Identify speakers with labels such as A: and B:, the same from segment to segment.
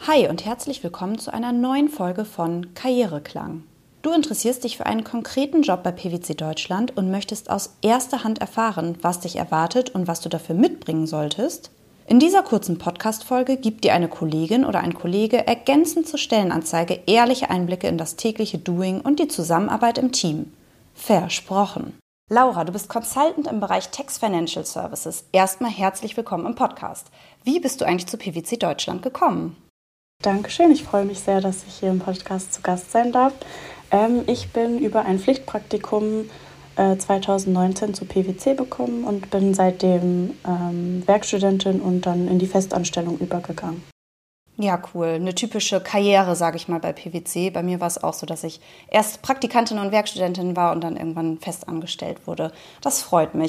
A: Hi und herzlich willkommen zu einer neuen Folge von Karriereklang. Du interessierst dich für einen konkreten Job bei PwC Deutschland und möchtest aus erster Hand erfahren, was dich erwartet und was du dafür mitbringen solltest? In dieser kurzen Podcast-Folge gibt dir eine Kollegin oder ein Kollege ergänzend zur Stellenanzeige ehrliche Einblicke in das tägliche Doing und die Zusammenarbeit im Team. Versprochen! Laura, du bist Consultant im Bereich Tax Financial Services. Erstmal herzlich willkommen im Podcast. Wie bist du eigentlich zu PwC Deutschland gekommen?
B: Dankeschön, ich freue mich sehr, dass ich hier im Podcast zu Gast sein darf. Ich bin über ein Pflichtpraktikum 2019 zu PwC gekommen und bin seitdem Werkstudentin und dann in die Festanstellung übergegangen.
A: Ja, cool. Eine typische Karriere, sage ich mal, bei PwC. Bei mir war es auch so, dass ich erst Praktikantin und Werkstudentin war und dann irgendwann festangestellt wurde. Das freut mich.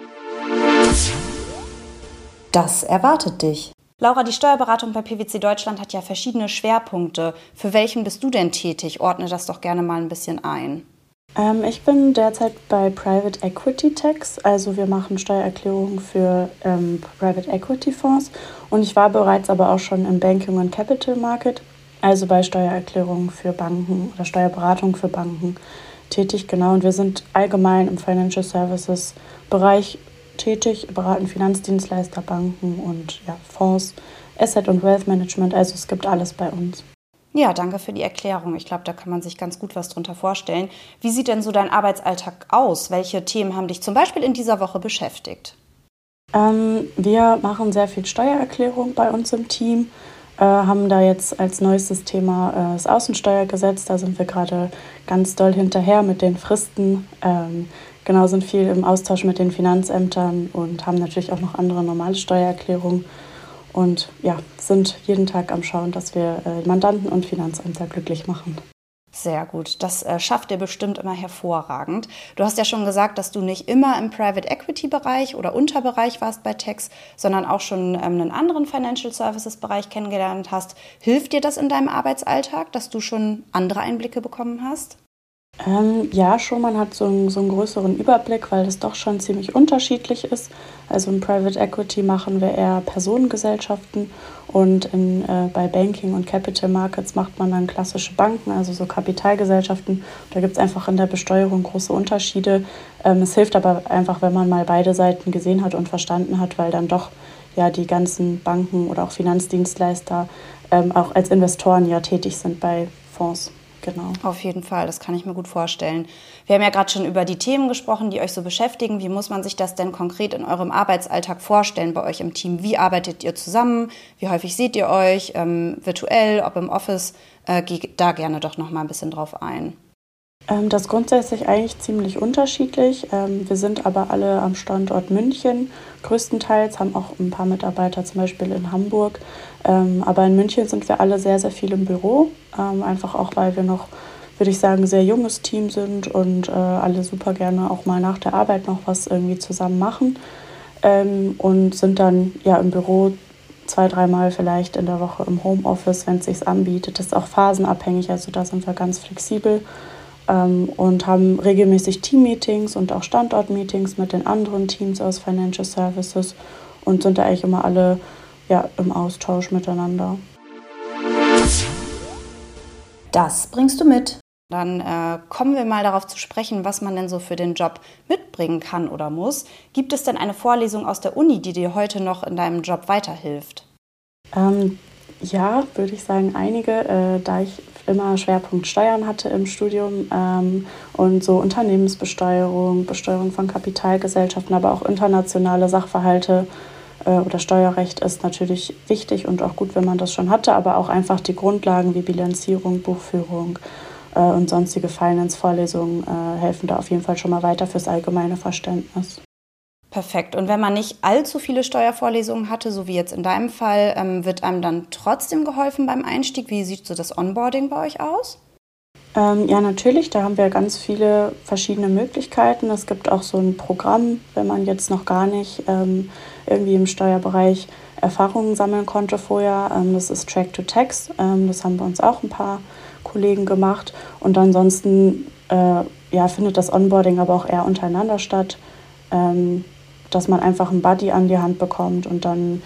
A: Das erwartet dich. Laura, die Steuerberatung bei PwC Deutschland hat ja verschiedene Schwerpunkte. Für welchen bist du denn tätig? Ordne das doch gerne mal ein bisschen ein.
B: Ich bin derzeit bei Private Equity Tax, also wir machen Steuererklärungen für Private Equity Fonds und ich war bereits aber auch schon im Banking und Capital Market, also bei Steuererklärungen für Banken oder Steuerberatung für Banken tätig, genau. Und wir sind allgemein im Financial Services Bereich tätig, beraten Finanzdienstleister, Banken und Fonds, Asset- und Wealth Management, also es gibt alles bei uns.
A: Ja, danke für die Erklärung. Ich glaube, da kann man sich ganz gut was drunter vorstellen. Wie sieht denn so dein Arbeitsalltag aus? Welche Themen haben dich zum Beispiel in dieser Woche beschäftigt?
B: Wir machen sehr viel Steuererklärung bei uns im Team, haben da jetzt als neuestes Thema das Außensteuergesetz. Da sind wir gerade ganz doll hinterher mit den Fristen. Sind viel im Austausch mit den Finanzämtern und haben natürlich auch noch andere normale Steuererklärungen. Und sind jeden Tag am Schauen, dass wir Mandanten und Finanzämter glücklich machen.
A: Sehr gut, das schafft ihr bestimmt immer hervorragend. Du hast ja schon gesagt, dass du nicht immer im Private Equity Bereich oder Unterbereich warst bei Tax, sondern auch schon einen anderen Financial Services Bereich kennengelernt hast. Hilft dir das in deinem Arbeitsalltag, dass du schon andere Einblicke bekommen hast?
B: Ja, schon, man hat so einen größeren Überblick, weil das doch schon ziemlich unterschiedlich ist. Also im Private Equity machen wir eher Personengesellschaften und bei Banking und Capital Markets macht man dann klassische Banken, also so Kapitalgesellschaften. Da gibt es einfach in der Besteuerung große Unterschiede. Es hilft aber einfach, wenn man mal beide Seiten gesehen hat und verstanden hat, weil dann doch die ganzen Banken oder auch Finanzdienstleister auch als Investoren tätig sind bei Fonds. Genau.
A: Auf jeden Fall, das kann ich mir gut vorstellen. Wir haben ja gerade schon über die Themen gesprochen, die euch so beschäftigen. Wie muss man sich das denn konkret in eurem Arbeitsalltag vorstellen bei euch im Team? Wie arbeitet ihr zusammen? Wie häufig seht ihr euch? Virtuell, ob im Office? Geh da gerne doch noch mal ein bisschen drauf ein.
B: Das ist grundsätzlich eigentlich ziemlich unterschiedlich. Wir sind aber alle am Standort München größtenteils, haben auch ein paar Mitarbeiter zum Beispiel in Hamburg. Aber in München sind wir alle sehr, sehr viel im Büro. Einfach auch, weil wir noch, würde ich sagen, ein sehr junges Team sind und alle super gerne auch mal nach der Arbeit noch was irgendwie zusammen machen. Und sind dann im Büro 2-3 Mal vielleicht in der Woche im Homeoffice, wenn es sich anbietet. Das ist auch phasenabhängig, also da sind wir ganz flexibel. Und haben regelmäßig Team-Meetings und auch Standort-Meetings mit den anderen Teams aus Financial Services und sind da eigentlich immer alle im Austausch miteinander.
A: Das bringst du mit. Dann kommen wir mal darauf zu sprechen, was man denn so für den Job mitbringen kann oder muss. Gibt es denn eine Vorlesung aus der Uni, die dir heute noch in deinem Job weiterhilft?
B: Ja, würde ich sagen, einige, da ich immer Schwerpunkt Steuern hatte im Studium und so Unternehmensbesteuerung, Besteuerung von Kapitalgesellschaften, aber auch internationale Sachverhalte oder Steuerrecht ist natürlich wichtig und auch gut, wenn man das schon hatte, aber auch einfach die Grundlagen wie Bilanzierung, Buchführung und sonstige Finance-Vorlesungen helfen da auf jeden Fall schon mal weiter fürs allgemeine Verständnis.
A: Perfekt. Und wenn man nicht allzu viele Steuervorlesungen hatte, so wie jetzt in deinem Fall, wird einem dann trotzdem geholfen beim Einstieg? Wie sieht so das Onboarding bei euch aus?
B: Ja, natürlich. Da haben wir ganz viele verschiedene Möglichkeiten. Es gibt auch so ein Programm, wenn man jetzt noch gar nicht irgendwie im Steuerbereich Erfahrungen sammeln konnte vorher. Das ist Track to Tax. Das haben bei uns auch ein paar Kollegen gemacht. Und ansonsten findet das Onboarding aber auch eher untereinander statt. Dass man einfach einen Buddy an die Hand bekommt und dann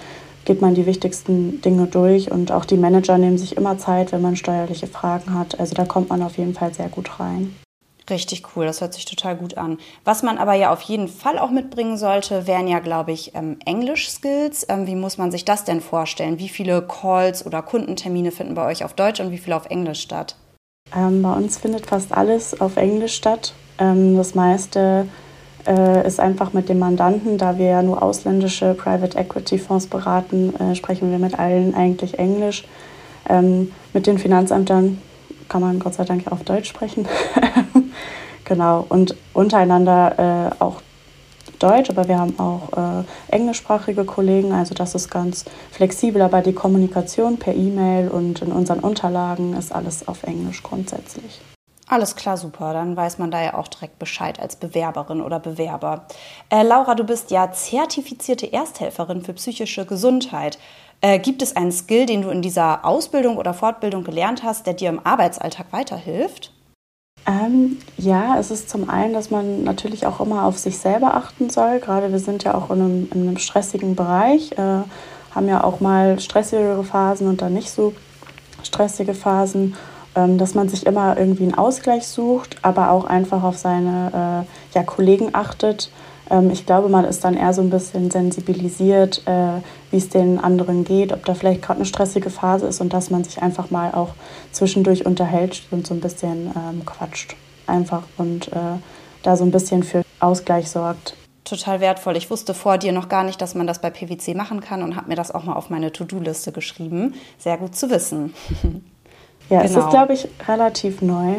B: geht man die wichtigsten Dinge durch und auch die Manager nehmen sich immer Zeit, wenn man steuerliche Fragen hat. Also da kommt man auf jeden Fall sehr gut rein.
A: Richtig cool, das hört sich total gut an. Was man aber ja auf jeden Fall auch mitbringen sollte, wären ja, glaube ich, Englisch-Skills. Wie muss man sich das denn vorstellen? Wie viele Calls oder Kundentermine finden bei euch auf Deutsch und wie viele auf Englisch statt?
B: Bei uns findet fast alles auf Englisch statt. Das meiste ist einfach mit dem Mandanten, da wir ja nur ausländische Private Equity Fonds beraten, sprechen wir mit allen eigentlich Englisch. Mit den Finanzämtern kann man Gott sei Dank ja auf Deutsch sprechen. Genau, und untereinander auch Deutsch, aber wir haben auch englischsprachige Kollegen, also das ist ganz flexibel, aber die Kommunikation per E-Mail und in unseren Unterlagen ist alles auf Englisch grundsätzlich.
A: Alles klar, super. Dann weiß man da ja auch direkt Bescheid als Bewerberin oder Bewerber. Laura, du bist ja zertifizierte Ersthelferin für psychische Gesundheit. Gibt es einen Skill, den du in dieser Ausbildung oder Fortbildung gelernt hast, der dir im Arbeitsalltag weiterhilft?
B: Ja, es ist zum einen, dass man natürlich auch immer auf sich selber achten soll. Gerade wir sind ja auch in einem stressigen Bereich, haben ja auch mal stressigere Phasen und dann nicht so stressige Phasen. Dass man sich immer irgendwie einen Ausgleich sucht, aber auch einfach auf seine Kollegen achtet. Ich glaube, man ist dann eher so ein bisschen sensibilisiert, wie es den anderen geht, ob da vielleicht gerade eine stressige Phase ist und dass man sich einfach mal auch zwischendurch unterhält und so ein bisschen quatscht einfach und da so ein bisschen für Ausgleich sorgt.
A: Total wertvoll. Ich wusste vor dir noch gar nicht, dass man das bei PwC machen kann und habe mir das auch mal auf meine To-Do-Liste geschrieben. Sehr gut zu wissen.
B: Ja, genau. Es ist, glaube ich, relativ neu.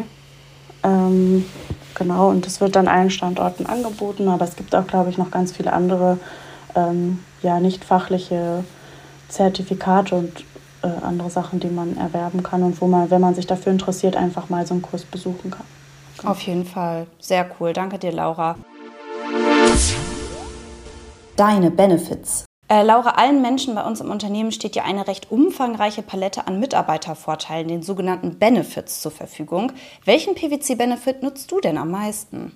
B: Genau, und es wird an allen Standorten angeboten, aber es gibt auch, glaube ich, noch ganz viele andere nicht fachliche Zertifikate und andere Sachen, die man erwerben kann und wo man, wenn man sich dafür interessiert, einfach mal so einen Kurs besuchen kann.
A: Genau. Auf jeden Fall. Sehr cool. Danke dir, Laura. Deine Benefits. Laura, allen Menschen bei uns im Unternehmen steht ja eine recht umfangreiche Palette an Mitarbeitervorteilen, den sogenannten Benefits, zur Verfügung. Welchen PwC-Benefit nutzt du denn am meisten?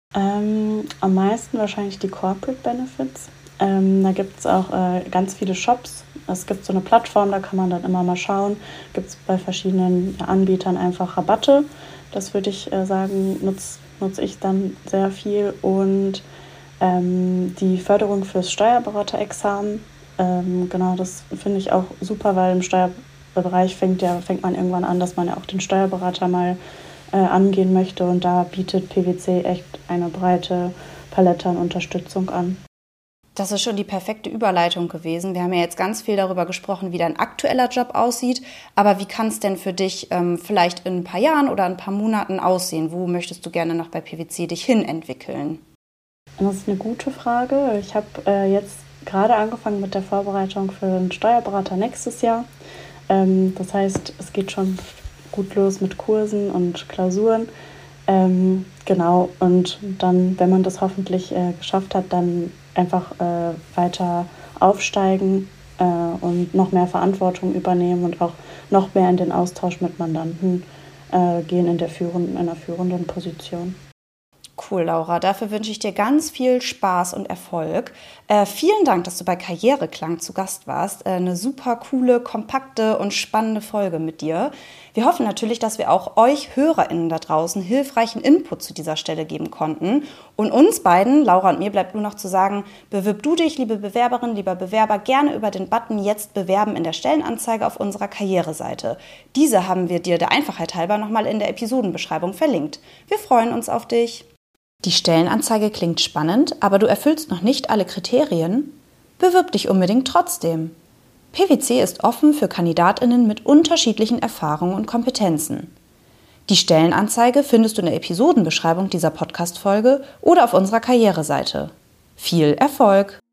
B: Am meisten wahrscheinlich die Corporate Benefits. Da gibt es auch ganz viele Shops. Es gibt so eine Plattform, da kann man dann immer mal schauen. Gibt es bei verschiedenen Anbietern einfach Rabatte. Das würde ich sagen, nutze ich dann sehr viel. Und die Förderung fürs Steuerberaterexamen, genau, das finde ich auch super, weil im Steuerbereich fängt man irgendwann an, dass man ja auch den Steuerberater mal angehen möchte und da bietet PwC echt eine breite Palette an Unterstützung an.
A: Das ist schon die perfekte Überleitung gewesen. Wir haben ja jetzt ganz viel darüber gesprochen, wie dein aktueller Job aussieht, aber wie kann es denn für dich vielleicht in ein paar Jahren oder ein paar Monaten aussehen? Wo möchtest du gerne noch bei PwC dich hin entwickeln?
B: Das ist eine gute Frage. Ich habe jetzt gerade angefangen mit der Vorbereitung für einen Steuerberater nächstes Jahr. Das heißt, es geht schon gut los mit Kursen und Klausuren. Genau, und dann, wenn man das hoffentlich geschafft hat, dann einfach weiter aufsteigen und noch mehr Verantwortung übernehmen und auch noch mehr in den Austausch mit Mandanten gehen in einer führenden Position.
A: Cool, Laura. Dafür wünsche ich dir ganz viel Spaß und Erfolg. Vielen Dank, dass du bei Karriereklang zu Gast warst. Eine super coole, kompakte und spannende Folge mit dir. Wir hoffen natürlich, dass wir auch euch HörerInnen da draußen hilfreichen Input zu dieser Stelle geben konnten. Und uns beiden, Laura und mir, bleibt nur noch zu sagen, bewirb du dich, liebe Bewerberin, lieber Bewerber, gerne über den Button Jetzt bewerben in der Stellenanzeige auf unserer Karriereseite. Diese haben wir dir der Einfachheit halber nochmal in der Episodenbeschreibung verlinkt. Wir freuen uns auf dich. Die Stellenanzeige klingt spannend, aber du erfüllst noch nicht alle Kriterien? Bewirb dich unbedingt trotzdem. PwC ist offen für KandidatInnen mit unterschiedlichen Erfahrungen und Kompetenzen. Die Stellenanzeige findest du in der Episodenbeschreibung dieser Podcast-Folge oder auf unserer Karriereseite. Viel Erfolg!